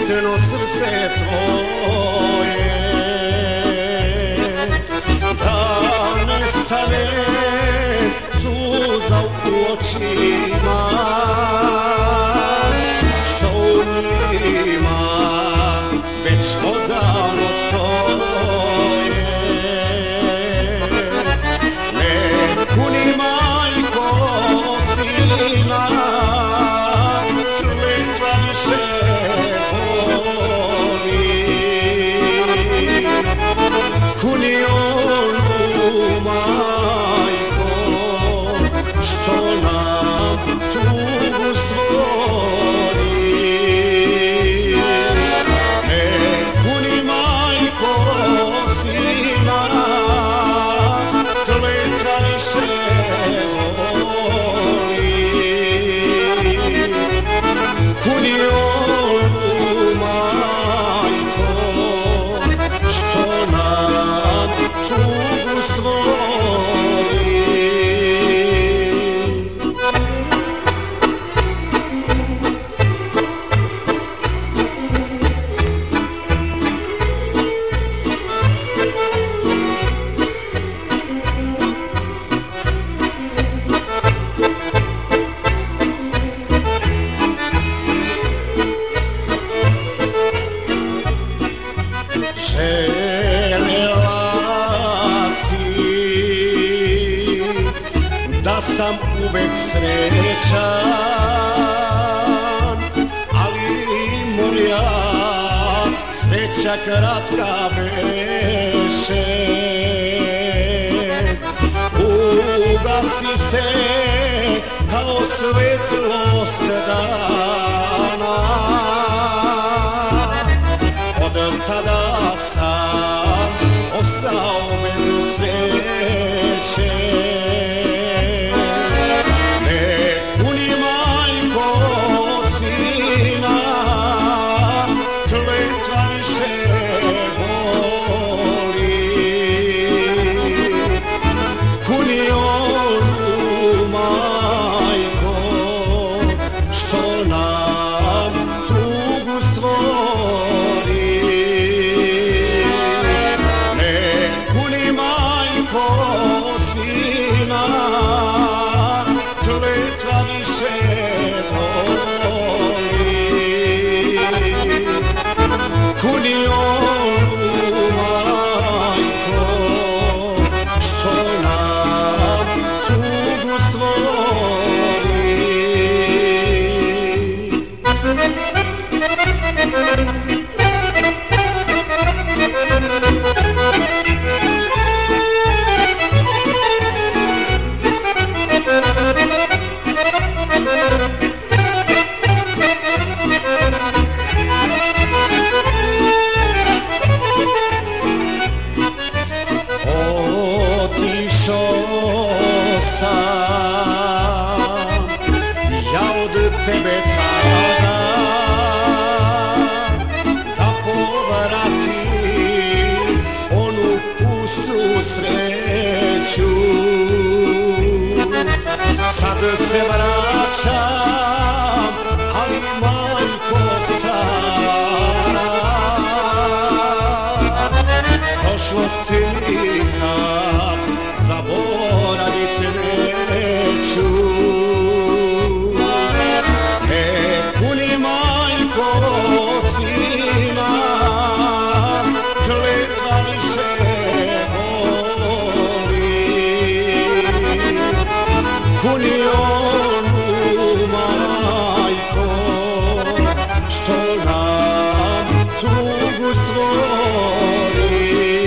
sretno srce tvoje, da nestane suza u očima, što u njima već odavno stoje. Ne kuni majko sina, kletva više boli. Kuni onu majko, što nam tugu stvori. Ne kuni majko sina, kletva više boli. Kuni onu majko, što nam tugu stvori. Željela si da sam uvek srećan, ali moja sreća kratka beše. Ugasi se kao svetlost dana, od tada sam ostao bez sreće. Ne kuni majko sina, kletva više boli. Kuni onu majko, što nam tugu stvori. Sina, kletva više boli. Kuni onu majko, što nam tugu stvori. Ja od tebe tada da povratim onu pustu sreću. Sad se vraćam, ali majko stara, prošlost nikad zaboravit neću. Kuni onu majko, što nam tugu stvori.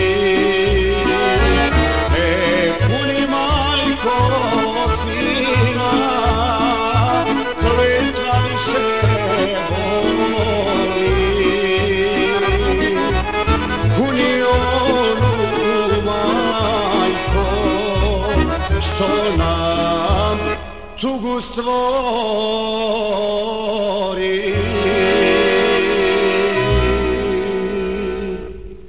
Kuni majko sina, kletva više boli. Kuni onu majko, što nam tugu stvori.